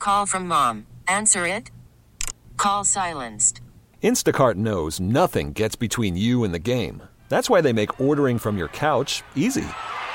Call from mom. Answer it. Call silenced. Instacart knows nothing gets between you and the game. That's why they make ordering from your couch easy.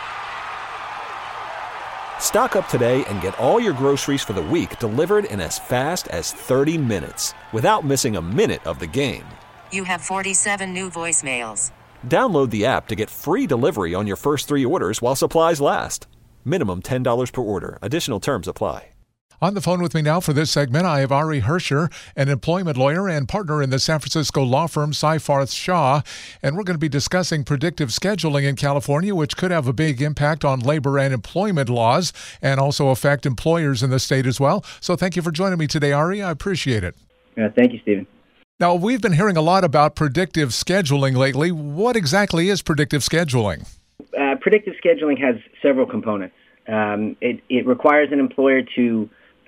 Stock up today and get all your groceries for the week delivered in as fast as 30 minutes without missing a minute of the game. You have 47 new voicemails. Download the app to get free delivery on your first 3 orders while supplies last. Minimum $10 per order. Additional terms apply. On the phone with me now for this segment, I have Ari Herscher, an employment lawyer and partner in the San Francisco law firm Seyfarth Shaw. And we're going to be discussing predictive scheduling in California, which could have a big impact on labor and employment laws and also affect employers in the state as well. So thank you for joining me today, Ari. I appreciate it. Thank you, Stephen. Now, we've been hearing a lot about predictive scheduling lately. What exactly is predictive scheduling? Predictive scheduling has several components. It requires an employer to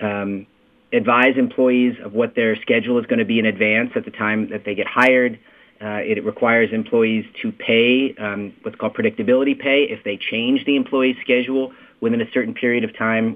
advise employees of what their schedule is going to be in advance at the time that they get hired. It requires employees to pay what's called predictability pay if they change the employee's schedule within a certain period of time.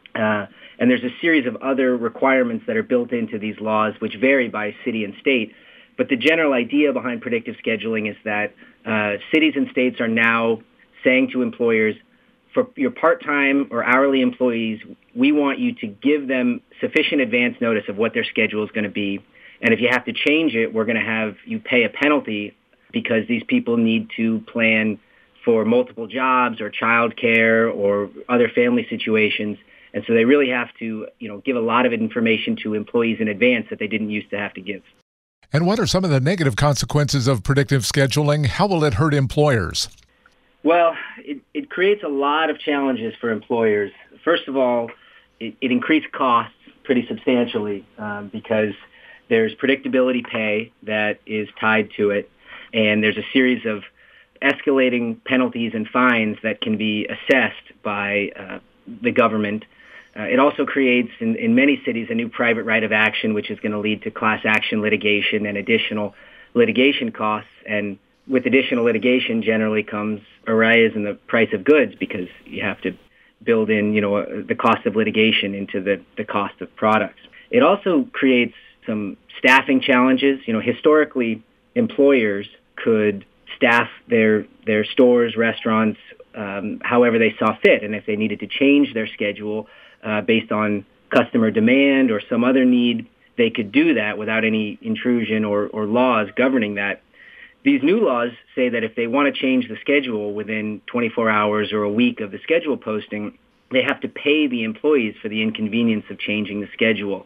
And there's a series of other requirements that are built into these laws, which vary by city and state. But the general idea behind predictive scheduling is that cities and states are now saying to employers, for your part-time or hourly employees, we want you to give them sufficient advance notice of what their schedule is going to be. And if you have to change it, we're going to have you pay a penalty because these people need to plan for multiple jobs or childcare or other family situations. And so they really have to, give a lot of information to employees in advance that they didn't used to have to give. And what are some of the negative consequences of predictive scheduling? How will it hurt employers? Well, it creates a lot of challenges for employers. First of all, it increased costs pretty substantially because there's predictability pay that is tied to it, and there's a series of escalating penalties and fines that can be assessed by the government. It also creates, in many cities, a new private right of action, which is going to lead to class action litigation and additional litigation costs. And with additional litigation generally comes a rise in the price of goods because you have to build in, the cost of litigation into the cost of products. It also creates some staffing challenges. Historically, employers could staff their stores, restaurants, however they saw fit. And if they needed to change their schedule based on customer demand or some other need, they could do that without any intrusion or laws governing that. These new laws say that if they want to change the schedule within 24 hours or a week of the schedule posting, they have to pay the employees for the inconvenience of changing the schedule.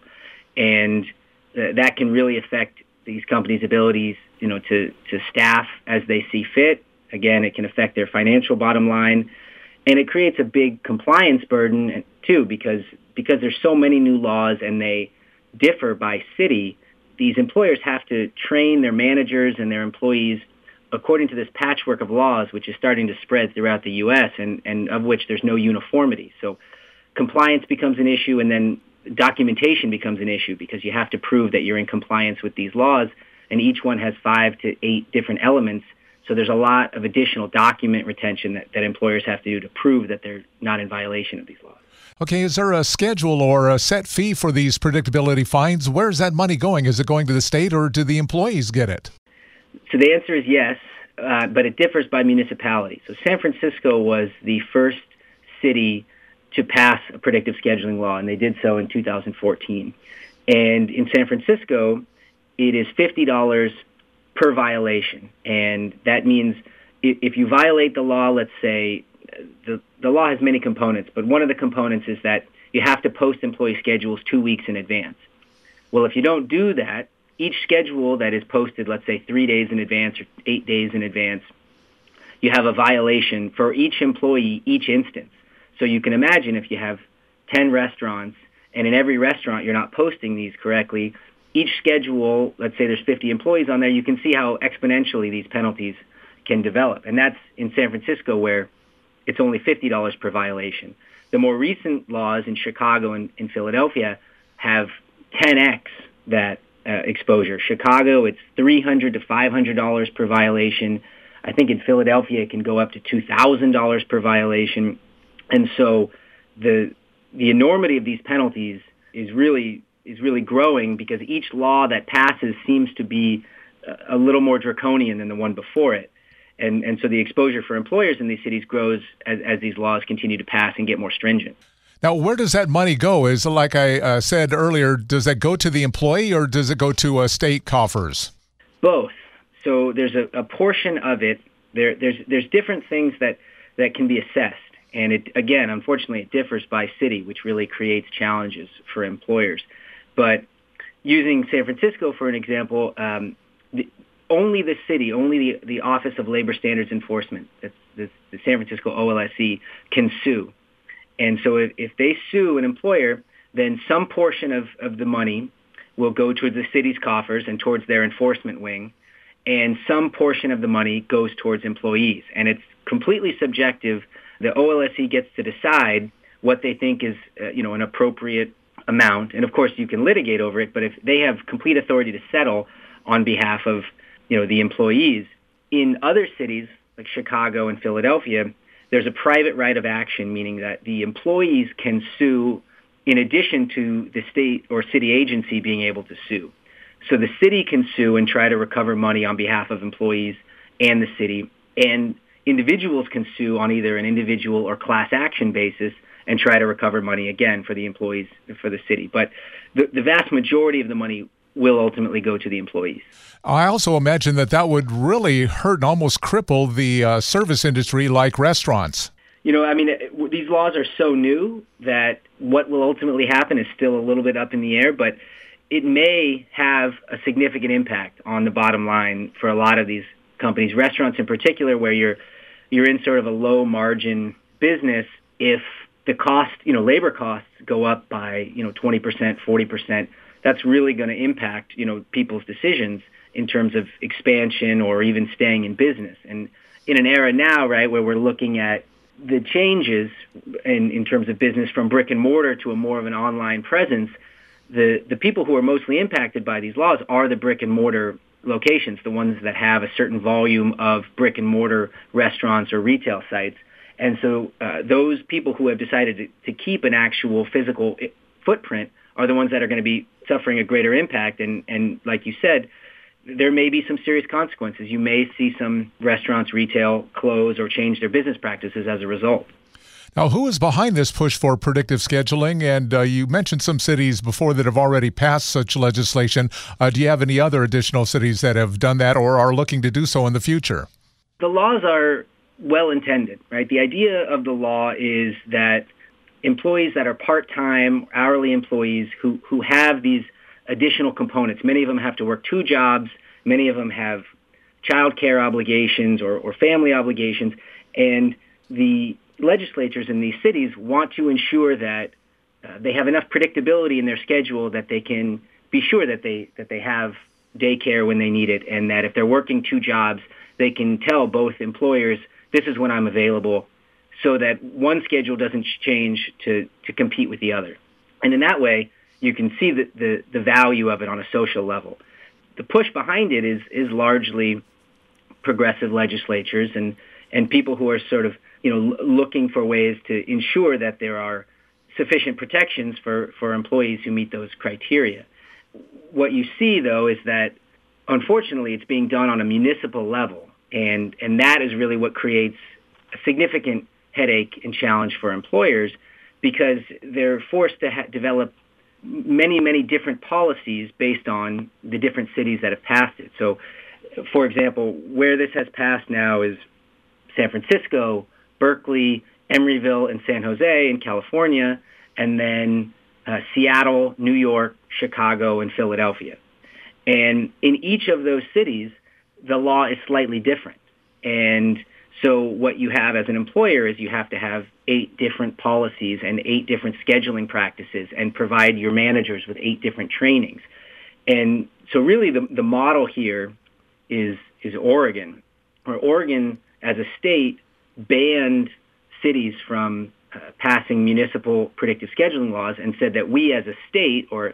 And that can really affect these companies' abilities, to staff as they see fit. Again, it can affect their financial bottom line. And it creates a big compliance burden, too, because there's so many new laws and they differ by city. These employers have to train their managers and their employees according to this patchwork of laws, which is starting to spread throughout the U.S. and of which there's no uniformity. So compliance becomes an issue, and then documentation becomes an issue because you have to prove that you're in compliance with these laws, and each one has 5 to 8 different elements. So there's a lot of additional document retention that employers have to do to prove that they're not in violation of these laws. Okay, is there a schedule or a set fee for these predictability fines? Where's that money going? Is it going to the state or do the employees get it? So the answer is yes, but it differs by municipality. So San Francisco was the first city to pass a predictive scheduling law, and they did so in 2014. And in San Francisco, it is $50 per violation. And that means if you violate the law, let's say, the law has many components, but one of the components is that you have to post employee schedules 2 weeks in advance. Well, if you don't do that, each schedule that is posted, let's say 3 days in advance or 8 days in advance, you have a violation for each employee, each instance. So you can imagine if you have 10 restaurants and in every restaurant you're not posting these correctly, each schedule, let's say there's 50 employees on there, you can see how exponentially these penalties can develop. And that's in San Francisco where it's only $50 per violation. The more recent laws in Chicago and in Philadelphia have 10x that exposure. Chicago, it's $300 to $500 per violation. I think in Philadelphia it can go up to $2,000 per violation. And so the enormity of these penalties is really growing because each law that passes seems to be a little more draconian than the one before it. And so the exposure for employers in these cities grows as these laws continue to pass and get more stringent. Now, where does that money go? Is, like I said earlier, does that go to the employee or does it go to state coffers? Both. So there's a portion of it. There's different things that can be assessed. And unfortunately, it differs by city, which really creates challenges for employers. But using San Francisco for an example, only the Office of Labor Standards Enforcement, that's the San Francisco OLSE, can sue. And so if they sue an employer, then some portion of the money will go towards the city's coffers and towards their enforcement wing, and some portion of the money goes towards employees. And it's completely subjective. The OLSE gets to decide what they think is an appropriate amount. And of course, you can litigate over it, but if they have complete authority to settle on behalf of the employees. In other cities like Chicago and Philadelphia, there's a private right of action, meaning that the employees can sue in addition to the state or city agency being able to sue. So the city can sue and try to recover money on behalf of employees and the city, and individuals can sue on either an individual or class action basis and try to recover money again for the employees, for the city. But the vast majority of the money will ultimately go to the employees. I also imagine that would really hurt and almost cripple the service industry like restaurants. These laws are so new that what will ultimately happen is still a little bit up in the air, but it may have a significant impact on the bottom line for a lot of these companies, restaurants in particular, where you're in sort of a low margin business. If the cost, labor costs go up by, 20%, 40%, that's really going to impact, people's decisions in terms of expansion or even staying in business. And in an era now, right, where we're looking at the changes in terms of business from brick and mortar to a more of an online presence, the people who are mostly impacted by these laws are the brick and mortar locations, the ones that have a certain volume of brick and mortar restaurants or retail sites. And so those people who have decided to keep an actual physical footprint are the ones that are going to be suffering a greater impact. And like you said, there may be some serious consequences. You may see some restaurants, retail, close or change their business practices as a result. Now, who is behind this push for predictive scheduling? And you mentioned some cities before that have already passed such legislation. Do you have any other additional cities that have done that or are looking to do so in the future? The laws are well-intended, right? The idea of the law is that employees that are part-time, hourly employees who have these additional components, many of them have to work two jobs, many of them have child care obligations or family obligations, and the legislatures in these cities want to ensure that they have enough predictability in their schedule that they can be sure that they have daycare when they need it, and that if they're working two jobs, they can tell both employers, this is when I'm available, so that one schedule doesn't change to compete with the other. And in that way, you can see the value of it on a social level. The push behind it is largely progressive legislatures and people who are sort of looking for ways to ensure that there are sufficient protections for employees who meet those criteria. What you see, though, is that unfortunately it's being done on a municipal level, and that is really what creates a significant headache and challenge for employers, because they're forced to develop many, many different policies based on the different cities that have passed it. So, for example, where this has passed now is San Francisco, Berkeley, Emeryville, and San Jose in California, and then Seattle, New York, Chicago, and Philadelphia. And in each of those cities, the law is slightly different. And so what you have as an employer is you have to have 8 different policies and 8 different scheduling practices and provide your managers with 8 different trainings. And so really the model here is Oregon, where Oregon as a state banned cities from passing municipal predictive scheduling laws and said that we as a state or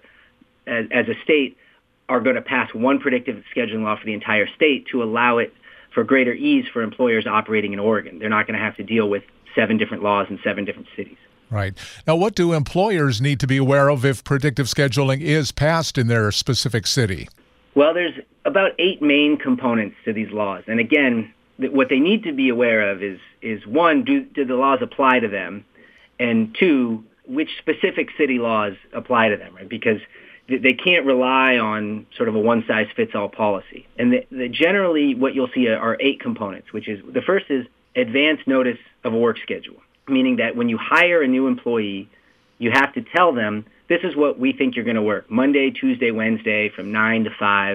as a state are going to pass one predictive scheduling law for the entire state to allow it for greater ease for employers operating in Oregon. They're not going to have to deal with 7 different laws in 7 different cities. Right. Now, what do employers need to be aware of if predictive scheduling is passed in their specific city? Well, there's about 8 main components to these laws. And again, what they need to be aware of is one, do the laws apply to them? And two, which specific city laws apply to them, right? Because they can't rely on sort of a one-size-fits-all policy. And generally what you'll see are 8 components, which is, the first is advance notice of a work schedule, meaning that when you hire a new employee, you have to tell them, this is what we think you're going to work, Monday, Tuesday, Wednesday from 9 to 5,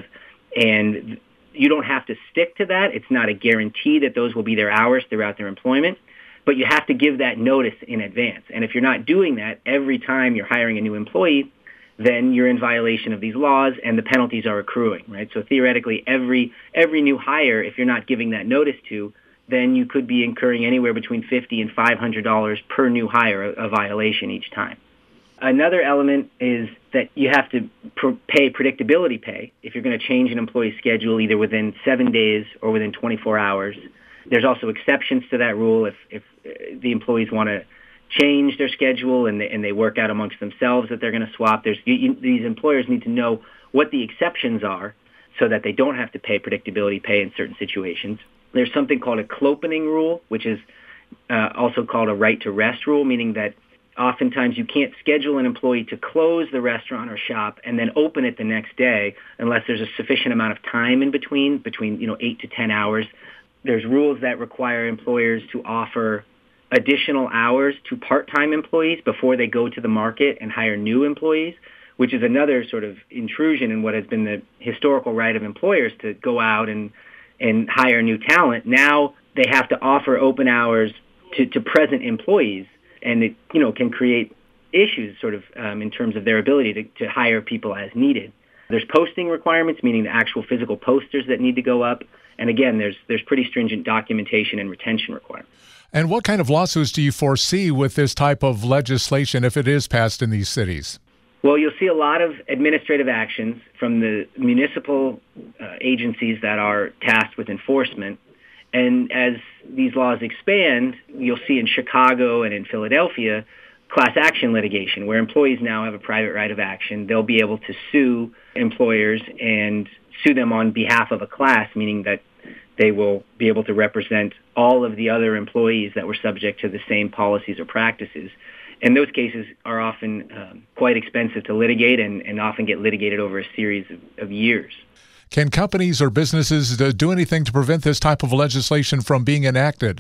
and you don't have to stick to that. It's not a guarantee that those will be their hours throughout their employment, but you have to give that notice in advance. And if you're not doing that every time you're hiring a new employee, then you're in violation of these laws and the penalties are accruing, right? So theoretically, every new hire, if you're not giving that notice to, then you could be incurring anywhere between $50 and $500 per new hire, a violation each time. Another element is that you have to pay predictability pay if you're going to change an employee's schedule either within 7 days or within 24 hours. There's also exceptions to that rule if the employees want to change their schedule and they work out amongst themselves that they're going to swap. These employers need to know what the exceptions are so that they don't have to pay predictability pay in certain situations. There's something called a clopening rule, which is also called a right to rest rule, meaning that oftentimes you can't schedule an employee to close the restaurant or shop and then open it the next day unless there's a sufficient amount of time in between 8 to 10 hours. There's rules that require employers to offer additional hours to part-time employees before they go to the market and hire new employees, which is another sort of intrusion in what has been the historical right of employers to go out and hire new talent. Now they have to offer open hours to present employees, and it can create issues sort of in terms of their ability to hire people as needed. There's posting requirements, meaning the actual physical posters that need to go up. And again, there's pretty stringent documentation and retention requirements. And what kind of lawsuits do you foresee with this type of legislation if it is passed in these cities? Well, you'll see a lot of administrative actions from the municipal agencies that are tasked with enforcement. And as these laws expand, you'll see in Chicago and in Philadelphia class action litigation, where employees now have a private right of action. They'll be able to sue employers and sue them on behalf of a class, meaning that they will be able to represent all of the other employees that were subject to the same policies or practices. And those cases are often quite expensive to litigate and often get litigated over a series of years. Can companies or businesses do anything to prevent this type of legislation from being enacted?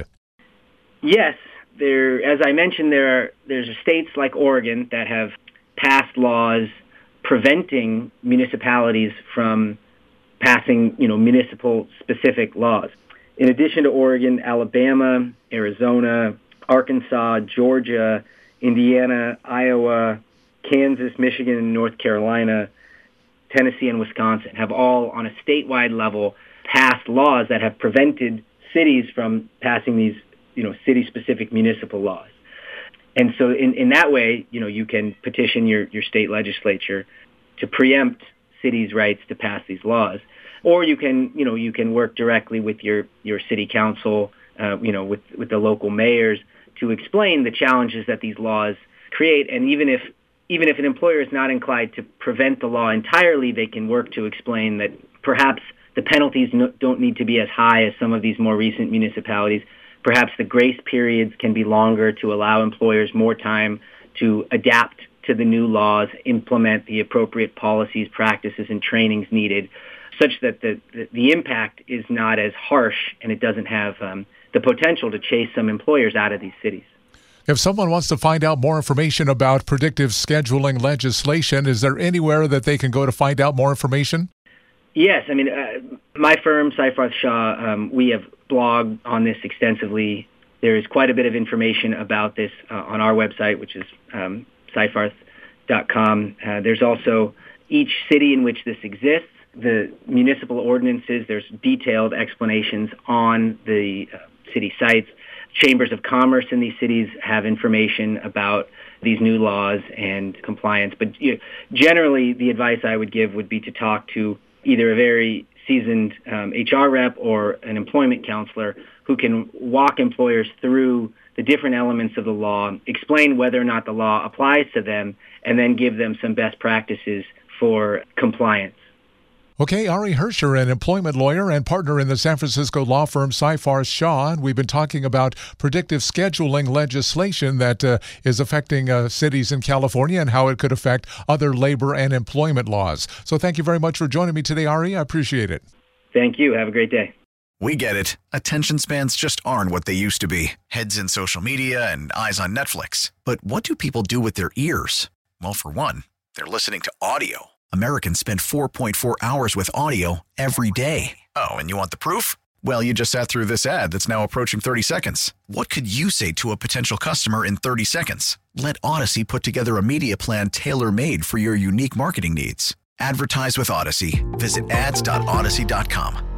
Yes. As I mentioned, there's states like Oregon that have passed laws preventing municipalities from passing, municipal-specific laws. In addition to Oregon, Alabama, Arizona, Arkansas, Georgia, Indiana, Iowa, Kansas, Michigan, and North Carolina, Tennessee, and Wisconsin have all, on a statewide level, passed laws that have prevented cities from passing these, city-specific municipal laws. And so in that way, you can petition your state legislature to preempt cities' rights to pass these laws. Or you can work directly with your city council, with the local mayors to explain the challenges that these laws create. And even if an employer is not inclined to prevent the law entirely, they can work to explain that perhaps the penalties don't need to be as high as some of these more recent municipalities. Perhaps the grace periods can be longer to allow employers more time to adapt to the new laws, implement the appropriate policies, practices, and trainings needed, such that the impact is not as harsh and it doesn't have the potential to chase some employers out of these cities. If someone wants to find out more information about predictive scheduling legislation, is there anywhere that they can go to find out more information? Yes. My firm, Seyfarth Shaw, we have blogged on this extensively. There is quite a bit of information about this on our website, which is Seyfarth.com. There's also each city in which this exists, the municipal ordinances. There's detailed explanations on the city sites. Chambers of commerce in these cities have information about these new laws and compliance. But generally, the advice I would give would be to talk to either a very seasoned HR rep or an employment counselor who can walk employers through the different elements of the law, explain whether or not the law applies to them, and then give them some best practices for compliance. Okay, Ari Herscher, an employment lawyer and partner in the San Francisco law firm Seyfarth Shaw, and we've been talking about predictive scheduling legislation that is affecting cities in California and how it could affect other labor and employment laws. So thank you very much for joining me today, Ari. I appreciate it. Thank you. Have a great day. We get it. Attention spans just aren't what they used to be. Heads in social media and eyes on Netflix. But what do people do with their ears? Well, for one, they're listening to audio. Americans spend 4.4 hours with audio every day. Oh, and you want the proof? Well, you just sat through this ad that's now approaching 30 seconds. What could you say to a potential customer in 30 seconds? Let Odyssey put together a media plan tailor-made for your unique marketing needs. Advertise with Odyssey. Visit ads.odyssey.com.